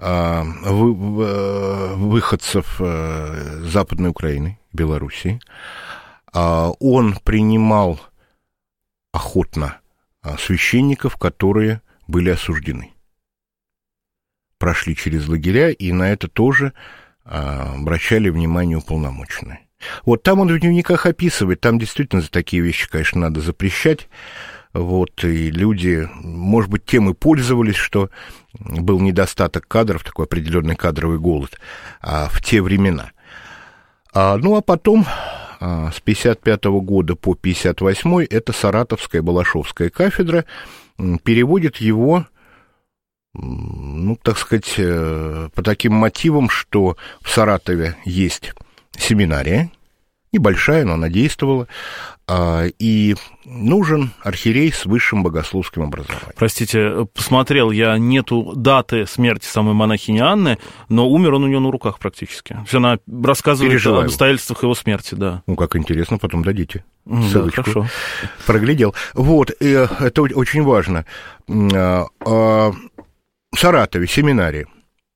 выходцев Западной Украины, Белоруссии, он принимал охотно священников, которые были осуждены. Прошли через лагеря, и на это тоже обращали внимание уполномоченные. Вот там он в дневниках описывает, там действительно за такие вещи, конечно, надо запрещать. Вот, и люди, может быть, тем и пользовались, что был недостаток кадров, такой определенный кадровый голод в те времена. Ну, а потом, с 55 года по 58 это Саратовская Балашовская кафедра, переводит его, ну, так сказать, по таким мотивам, что в Саратове есть семинария, небольшая, но она действовала, и нужен архиерей с высшим богословским образованием. Простите, посмотрел я, нету даты смерти самой монахини Анны, но умер он у нее на руках практически. Она рассказывает об обстоятельствах его смерти, да. Ну, как интересно, потом дадите Да, ссылочку. хорошо. Проглядел. Вот, это очень важно. В Саратове семинария.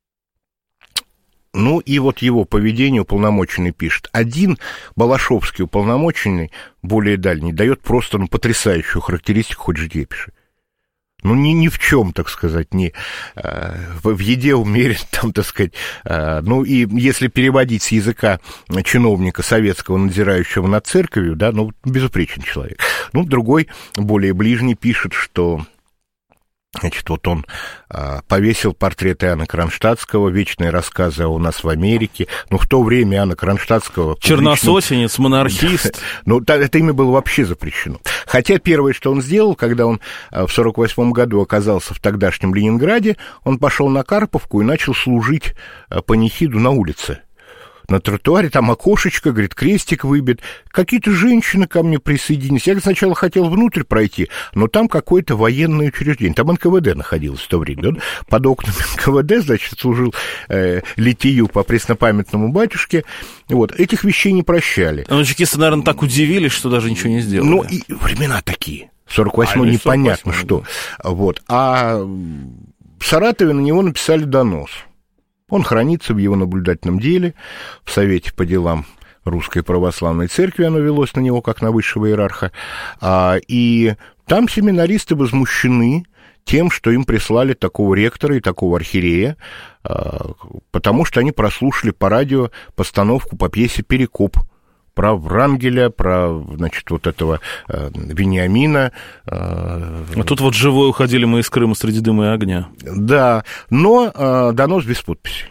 Ну, и вот его поведение уполномоченный пишет. Один балашовский уполномоченный, более дальний, дает просто потрясающую характеристику, хоть житие пиши. Ну, ни в чем, так сказать, не в еде умерен, там, так сказать. Ну, и если переводить с языка чиновника советского, надзирающего над церковью, да, ну, безупречный человек. Ну, другой, более ближний, пишет, что... Значит, вот он повесил портрет Иоанна Кронштадтского, вечные рассказы у нас в Америке. Ну, в то время Иоанна Кронштадтского... Чернососенец, монархист. Ну, это имя было вообще запрещено. Хотя первое, что он сделал, когда он в 48 году оказался в тогдашнем Ленинграде, он пошел на Карповку и начал служить панихиду на улице. На тротуаре, там окошечко, говорит, крестик выбит. Какие-то женщины ко мне присоединились. Я сначала хотел внутрь пройти, но там какое-то военное учреждение. Там НКВД находилось в то время. Он под окнами НКВД, значит, служил литию по преснопамятному батюшке. Вот, этих вещей не прощали. Но чекисты, наверное, так удивились, что даже ничего не сделали. Ну, и времена такие. 48-й непонятно 48-й, что. Да. Вот. А в Саратове на него написали донос. Он хранится в его наблюдательном деле, в Совете по делам Русской Православной Церкви, оно велось на него как на высшего иерарха, и там семинаристы возмущены тем, что им прислали такого ректора и такого архиерея, потому что они прослушали по радио постановку по пьесе «Перекоп», про Врангеля, про, значит, вот этого Вениамина. А тут вот живой уходили мы из Крыма среди дыма и огня. Да, но донос без подписи.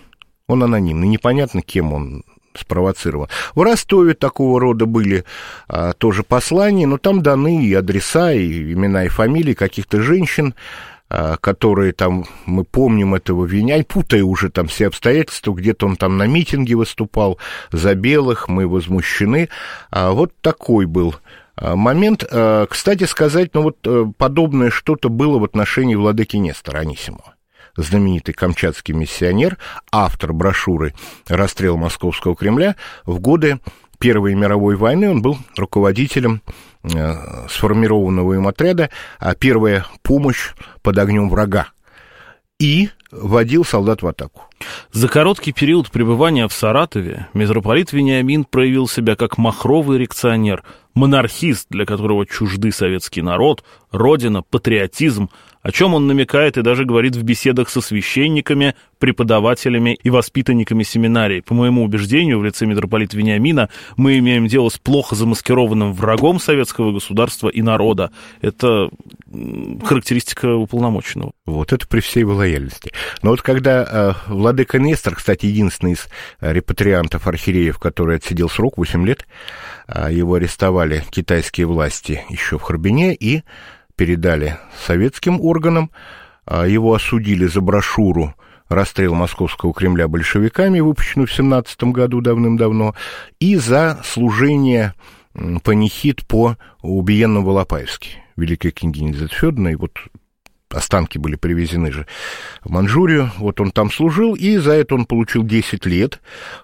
Он анонимный, непонятно, кем он спровоцирован. В Ростове такого рода были тоже послания, но там даны и адреса, и имена, и фамилии каких-то женщин, которые там, мы помним этого Веня, путая уже там все обстоятельства, где-то он там на митинге выступал за белых, мы возмущены. Вот такой был момент. Кстати сказать, ну вот подобное что-то было в отношении владыки Нестора Анисимова. Знаменитый камчатский миссионер, автор брошюры «Расстрел Московского Кремля». В годы Первой мировой войны он был руководителем сформированного им отряда «Первая помощь под огнем врага» и вводил солдат в атаку. За короткий период пребывания в Саратове митрополит Вениамин проявил себя как махровый реакционер, монархист, для которого чужды советский народ, родина, патриотизм, о чем он намекает и даже говорит в беседах со священниками, преподавателями и воспитанниками семинарий. По моему убеждению, в лице митрополита Вениамина мы имеем дело с плохо замаскированным врагом советского государства и народа. Это характеристика уполномоченного. Вот это при всей его лояльности. Но вот когда владыка Нестор, кстати, единственный из репатриантов, архиереев, который отсидел срок 8 лет, его арестовали китайские власти еще в Харбине и передали советским органам, его осудили за брошюру «Расстрел Московского Кремля большевиками», выпущенную в 1917 году давным-давно, и за служение панихид по убиенному Волопаевски, великой княгине Елизаветы Федоровны, и вот останки были привезены же в Манчжурию, вот он там служил, и за это он получил 10 лет,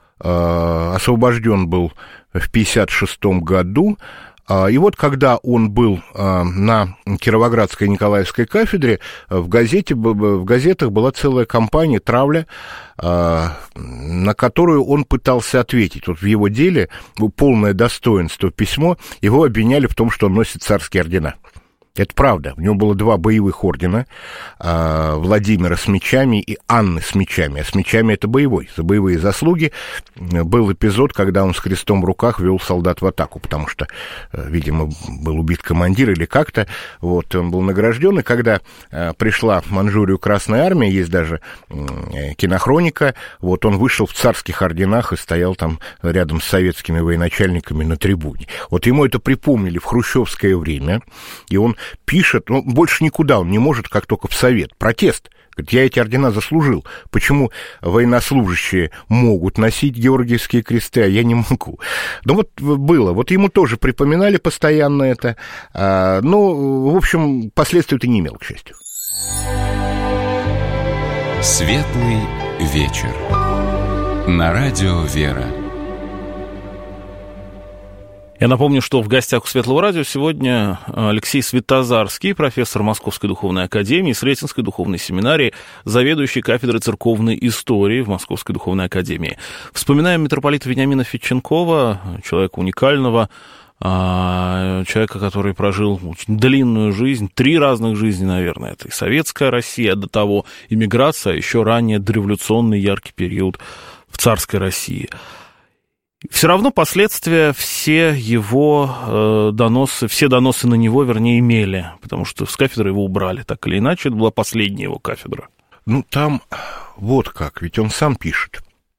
освобожден был в 1956 году. И вот когда он был на Кировоградской Николаевской кафедре, в газетах была целая кампания «Травля», на которую он пытался ответить. Вот в его деле полное достоинство письмо, его обвиняли в том, что он носит царские ордена. Это правда. У него было 2 боевых ордена, Владимира с мечами и Анны с мечами. А с мечами это боевой. За боевые заслуги был эпизод, когда он с крестом в руках вел солдат в атаку, потому что, видимо, был убит командир или как-то. Вот, он был награжден, и когда пришла в Манчжурию Красная Армия, есть даже кинохроника, вот он вышел в царских орденах и стоял там рядом с советскими военачальниками на трибуне. Вот ему это припомнили в хрущевское время, и он пишет, ну, больше никуда он не может, как только в Совет. Протест. Говорит, я эти ордена заслужил. Почему военнослужащие могут носить георгиевские кресты, а я не могу? Ну, вот было. Вот ему тоже припоминали постоянно это. Но, в общем, последствий это не имел, к счастью. Светлый вечер. На радио «Вера». Я напомню, что в гостях у Светлого радио сегодня Алексей Святозарский, профессор Московской духовной академии, Сретенской духовной семинарии, заведующий кафедрой церковной истории в Московской духовной академии. Вспоминаем митрополита Вениамина Федченкова, человека уникального, человека, который прожил очень длинную жизнь, 3 разных жизни, наверное. Это и советская Россия, до того эмиграция, а еще ранее дореволюционный яркий период в царской России. Все равно последствия все его доносы, все доносы на него, вернее, имели, потому что с кафедры его убрали, так или иначе, это была последняя его кафедра. Ну, там вот как, ведь он сам пишет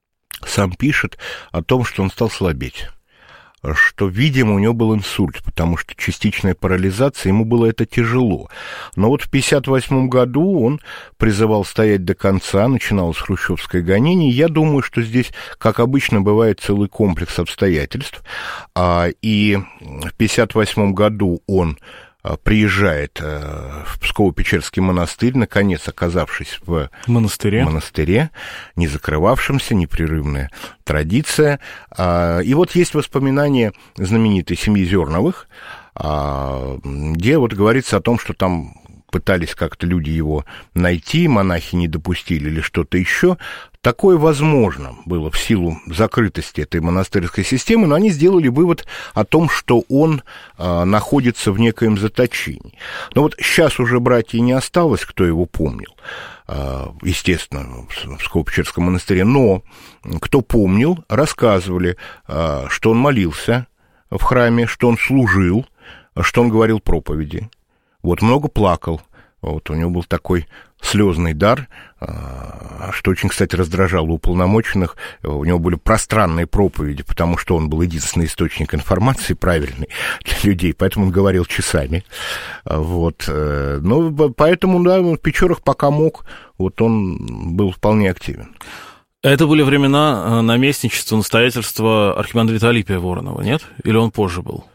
о том, что он стал слабеть, что, видимо, у него был инсульт, потому что частичная парализация, ему было это тяжело. Но вот в 1958 году он призывал стоять до конца, начиналось хрущевское гонение. Я думаю, что здесь, как обычно, бывает целый комплекс обстоятельств. И в 1958 году он приезжает в Псково-Печерский монастырь, наконец оказавшись в монастыре, не закрывавшемся, непрерывная традиция. И вот есть воспоминания знаменитой семьи Зерновых, где вот говорится о том, что там пытались как-то люди его найти, монахи не допустили или что-то еще. Такое возможно было в силу закрытости этой монастырской системы, но они сделали вывод о том, что он находится в некоем заточении. Но вот сейчас уже братьев не осталось, кто его помнил, естественно, в Псково-Печерском монастыре, но кто помнил, рассказывали, что он молился в храме, что он служил, что он говорил проповеди. Вот много плакал Вот, у него был такой слезный дар, что очень, кстати, раздражало уполномоченных. У него были пространные проповеди, потому что он был единственный источник информации правильный для людей, поэтому он говорил часами. Вот. Ну, поэтому, да, в Печорах пока мог, вот он был вполне активен. Это были времена наместничества, настоятельства архимандрита Алипия Воронова, нет? Или он позже был?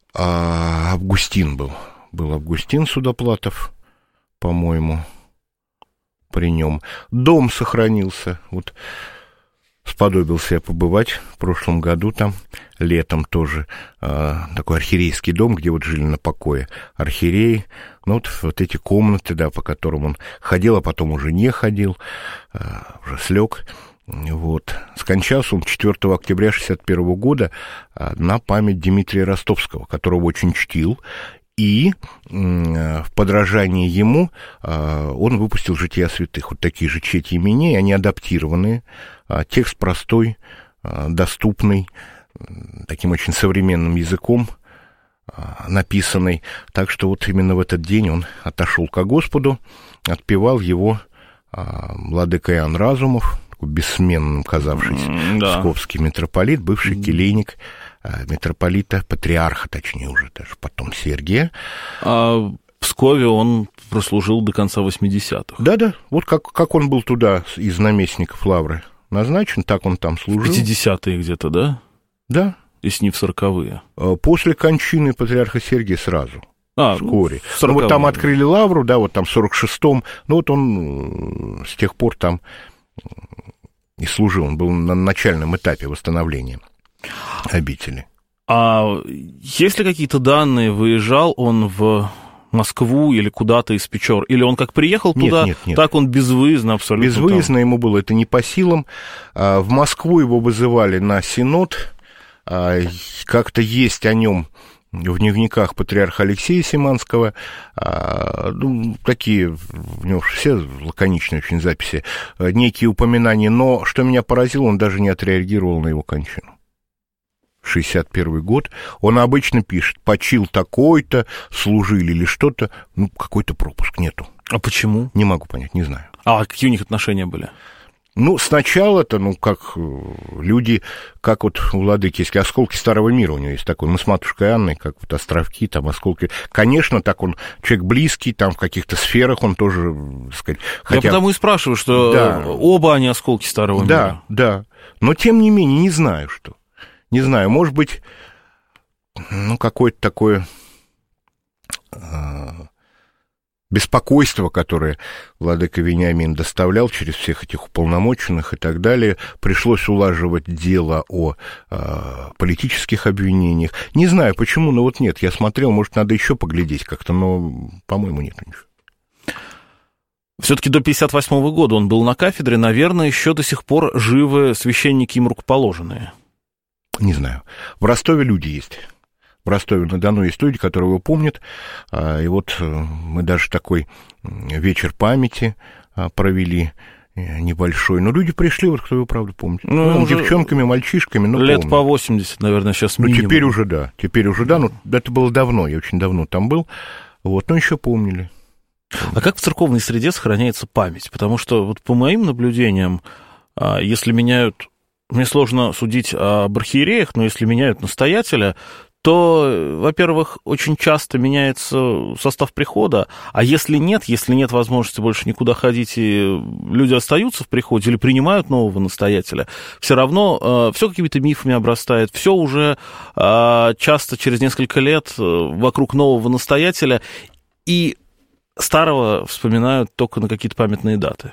Августин был. Был Августин Судоплатов, по-моему, при нем. Дом сохранился. Вот сподобился я побывать в прошлом году там, летом тоже. Такой архиерейский дом, где вот жили на покое архиереи. Ну, вот эти комнаты, да, по которым он ходил, а потом уже не ходил, уже слег. Вот. Скончался он 4 октября 1961 года на память Дмитрия Ростовского, которого очень чтил. И в подражании ему он выпустил «Жития святых». Вот такие же чети именей, они адаптированные. Текст простой, доступный, таким очень современным языком написанный. Так что вот именно в этот день он отошел ко Господу, отпевал его владыка Иоанн Разумов, такой бессменным казавшийся псковский митрополит, бывший келейник митрополита, патриарха, точнее, уже даже потом Сергия. А в Пскове он прослужил до конца 80-х. Да-да, вот как он был туда из наместников Лавры назначен, так он там служил. В 50-е где-то, да? Да. Если не в 40-е. После кончины патриарха Сергия сразу. Вскоре. Ну, вот там открыли Лавру, да, вот там в 46-м, ну, вот он с тех пор там и служил, он был на начальном этапе восстановления обители. А есть ли какие-то данные, выезжал он в Москву или куда-то из Печор? Или он как приехал туда, нет. Так он безвыездно абсолютно? Безвыездно там. Ему было это не по силам. В Москву его вызывали на синод. Как-то есть о нем в дневниках патриарха Алексея Симанского, ну, такие, у него все лаконичные очень записи, некие упоминания, но, что меня поразило, он даже не отреагировал на его кончину. 61 год, он обычно пишет, почил такой-то, служили или что-то, ну, какой-то пропуск нету. А почему? Не могу понять, не знаю. А какие у них отношения были? Ну, сначала-то, ну, как люди, как вот у владыки, если «Осколки старого мира» у него есть такой, мы с матушкой Анной, как вот островки, там, осколки. Конечно, так он человек близкий, там, в каких-то сферах он тоже, так сказать... Я потому и спрашиваю, что да, оба они осколки старого мира. Да, но, тем не менее, не знаю, что. Не знаю, может быть, ну, какое-то такое... беспокойство, которое владыка Вениамин доставлял через всех этих уполномоченных и так далее, пришлось улаживать дело о политических обвинениях. Не знаю, почему, но вот нет, я смотрел, может, надо еще поглядеть как-то, но, по-моему, нет ничего. Все-таки до 58 года он был на кафедре, наверное, еще до сих пор живы священники им рукоположенные. Не знаю. В Ростове люди есть. В Ростове-на-Дону есть люди, которые его помнят, и вот мы даже такой вечер памяти провели небольшой, но люди пришли, вот кто его правда помнит. Ну, девчонками, мальчишками, но лет помню. По 80, наверное, сейчас минимум. Ну, теперь уже да, но это было давно, я очень давно там был, вот, но еще помнили. А как в церковной среде сохраняется память? Потому что вот по моим наблюдениям, если меняют, мне сложно судить об архиереях, но если меняют настоятеля, то, во-первых, очень часто меняется состав прихода, а если нет возможности больше никуда ходить, и люди остаются в приходе или принимают нового настоятеля, все равно все какими-то мифами обрастает, все уже часто через несколько лет вокруг нового настоятеля, и старого вспоминают только на какие-то памятные даты.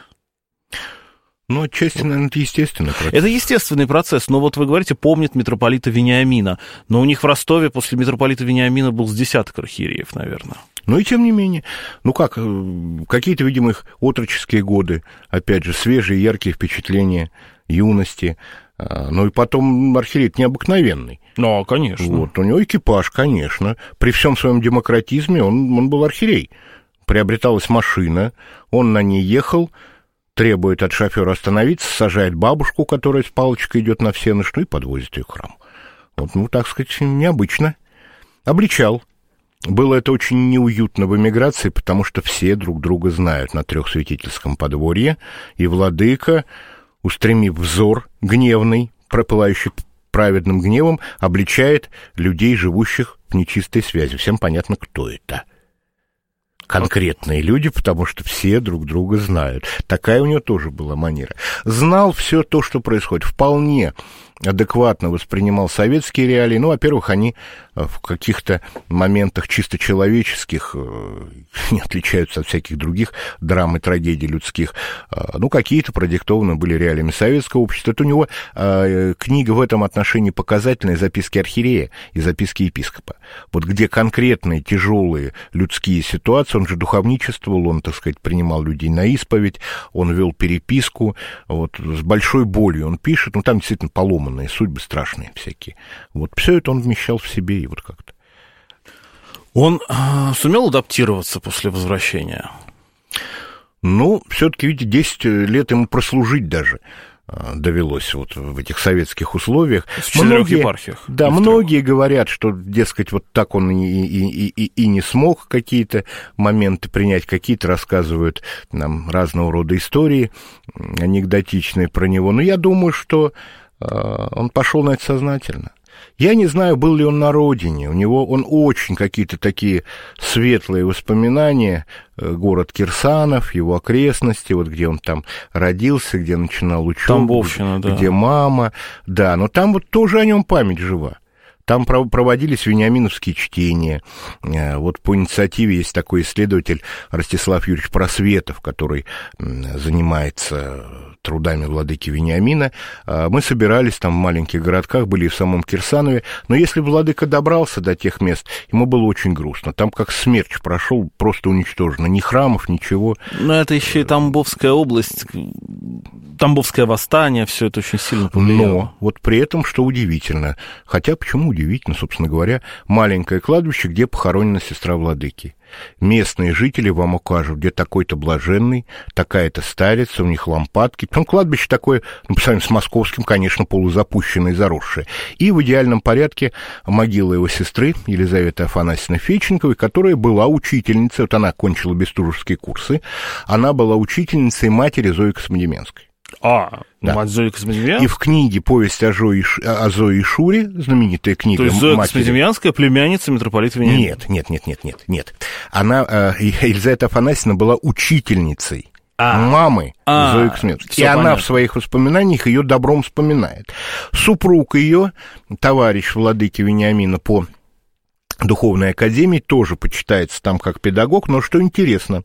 Ну, отчасти, наверное, это естественный процесс. Это естественный процесс, но вот вы говорите, помнят митрополита Вениамина, но у них в Ростове после митрополита Вениамина был с десяток архиереев, наверное. Ну и тем не менее, ну как, какие-то, видимо, их отроческие годы, опять же, свежие, яркие впечатления юности, ну и потом архиерей необыкновенный. Ну, конечно. Вот, у него экипаж, конечно, при всем своем демократизме он был архиерей. Приобреталась машина, он на ней ехал, требует от шофера остановиться, сажает бабушку, которая с палочкой идет на всенощную, и подвозит ее к храму. Вот, ну, так сказать, необычно. Обличал. Было это очень неуютно в эмиграции, потому что все друг друга знают на Трехсвятительском подворье, и владыка, устремив взор гневный, пропылающий праведным гневом, обличает людей, живущих в нечистой связи. Всем понятно, кто это. Конкретные люди, потому что все друг друга знают. Такая у него тоже была манера. Знал все то, что происходит. Вполне адекватно воспринимал советские реалии. Ну, во-первых, они в каких-то моментах чисто человеческих не отличаются от всяких других драм и трагедий людских. Ну, какие-то продиктованы были реалиями советского общества. Это у него книга в этом отношении показательная, записки архиерея и записки епископа. Вот где конкретные тяжелые людские ситуации, он же духовничествовал, он, так сказать, принимал людей на исповедь, он вел переписку, вот, с большой болью он пишет, ну, там действительно поломанные судьбы страшные всякие. Вот все это он вмещал в себе, и вот как-то. Он сумел адаптироваться после возвращения? Ну, все-таки, видите, 10 лет ему прослужить даже довелось вот в этих советских условиях. В 4 епархиях. Да, многие говорят, что, дескать, вот так он и не смог какие-то моменты принять, какие-то рассказывают нам разного рода истории анекдотичные про него. Но я думаю, что он пошел на это сознательно. Я не знаю, был ли он на родине. У него он очень какие-то такие светлые воспоминания. Город Кирсанов, его окрестности, вот где он там родился, где начинал учебу. Тамбовщина, да. Где мама. Да, но там вот тоже о нем память жива. Там проводились вениаминовские чтения. Вот по инициативе есть такой исследователь Ростислав Юрьевич Просветов, который занимается трудами владыки Вениамина. Мы собирались там в маленьких городках, были и в самом Кирсанове, но если владыка добрался до тех мест, ему было очень грустно. Там как смерч прошел, просто уничтожено. Ни храмов, ничего. Но это еще и Тамбовская область, Тамбовское восстание, все это очень сильно повлияло. Но вот при этом, что удивительно, хотя почему удивительно, собственно говоря, маленькое кладбище, где похоронена сестра владыки. Местные жители вам укажут, где такой-то блаженный, такая-то старица, у них лампадки. Там кладбище такое, ну, по сравнению с московским, конечно, полузапущенное и заросшее. И в идеальном порядке могила его сестры Елизаветы Афанасьевны Федченковой, которая была учительницей, вот она окончила бестужевские курсы, она была учительницей матери Зои Космодемьянской. Да. Мать Зои Космодемьянской. И в книге «Повесть о Зое и Шуре», знаменитая книга. То есть Зоя Космодемьянская племянница митрополита Вениамина? Нет. Она, Елизавета Афанасьевна, была учительницей мамы Зои Космодемьянской. И она в своих воспоминаниях ее добром вспоминает. Супруг ее, товарищ владыки Вениамина по Духовной академии, тоже почитается там как педагог, но что интересно,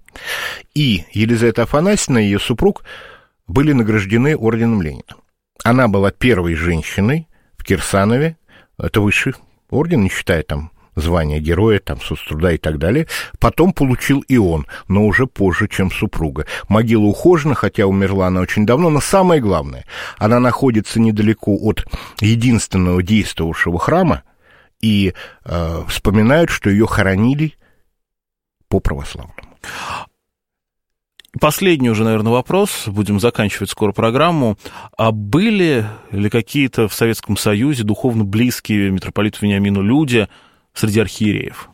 и Елизавета Афанасьевна, и ее супруг были награждены орденом Ленина. Она была первой женщиной в Кирсанове, это высший орден, не считая там звания героя, там, соцтруда и так далее. Потом получил и он, но уже позже, чем супруга. Могила ухожена, хотя умерла она очень давно, но самое главное, она находится недалеко от единственного действовавшего храма, и вспоминают, что ее хоронили по православному. Последний уже, наверное, вопрос, будем заканчивать скоро программу. А были ли какие-то в Советском Союзе духовно близкие митрополиту Вениамину люди среди архиереев?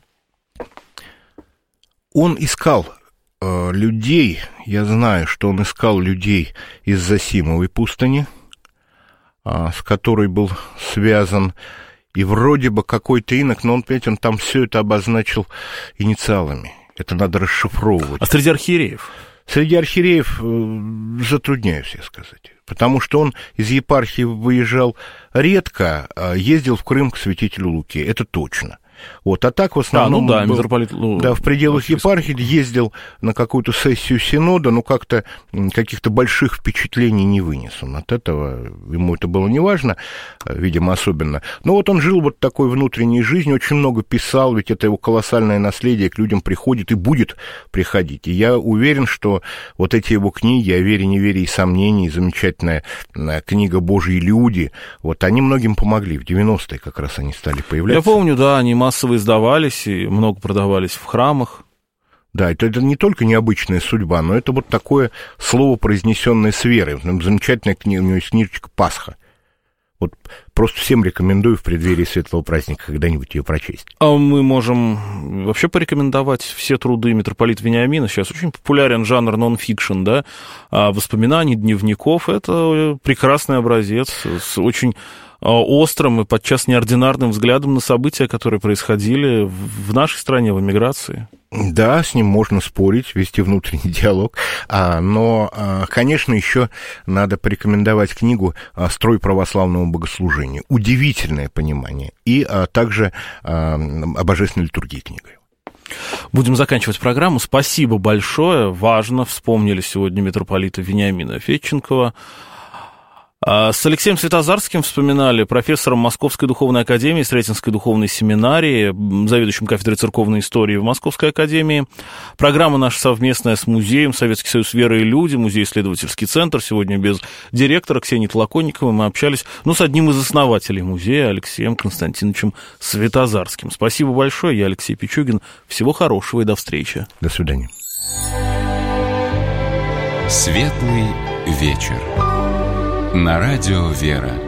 Он искал людей, я знаю, что он искал людей из Зосимовой пустыни, с которой был связан, и вроде бы какой-то инок, но он, понимаете, он там все это обозначил инициалами. Это надо расшифровывать. А среди архиереев? Среди архиереев затрудняюсь я сказать, потому что он из епархии выезжал редко, ездил в Крым к святителю Луке, это точно. Вот, а так в основном митрополит в пределах епархии ездил на какую-то сессию синода, но как-то каких-то больших впечатлений не вынес он от этого, ему это было неважно, видимо, особенно. Но вот он жил вот такой внутренней жизнью, очень много писал, ведь это его колоссальное наследие к людям приходит и будет приходить. И я уверен, что вот эти его книги о вере, неверии и сомнении, замечательная книга «Божьи люди», вот они многим помогли, в 90-е как раз они стали появляться. Я помню, да, они массово издавались и много продавались в храмах. Да, это не только необычная судьба, но это вот такое слово, произнесенное с верой. Замечательная книга, у него есть книжечка «Пасха». Вот просто всем рекомендую в преддверии светлого праздника когда-нибудь ее прочесть. А мы можем вообще порекомендовать все труды митрополита Вениамина. Сейчас очень популярен жанр нон-фикшн, да, воспоминаний, дневников. Это прекрасный образец с очень острым и подчас неординарным взглядом на события, которые происходили в нашей стране, в эмиграции. Да, с ним можно спорить, вести внутренний диалог, но, конечно, еще надо порекомендовать книгу «Строй православного богослужения». Удивительное понимание. И также о божественной литургии книга. Будем заканчивать программу. Спасибо большое. Важно, вспомнили сегодня митрополита Вениамина Федченкова. С Алексеем Святозарским вспоминали, профессором Московской духовной академии, Сретенской духовной семинарии, заведующим кафедрой церковной истории в Московской академии. Программа наша совместная с музеем Советский союз веры и люди, музей-исследовательский центр. Сегодня без директора Ксении Толоконниковой мы общались, с одним из основателей музея, Алексеем Константиновичем Святозарским. Спасибо большое. Я Алексей Пичугин. Всего хорошего и до встречи. До свидания. Светлый вечер. На радио «Вера».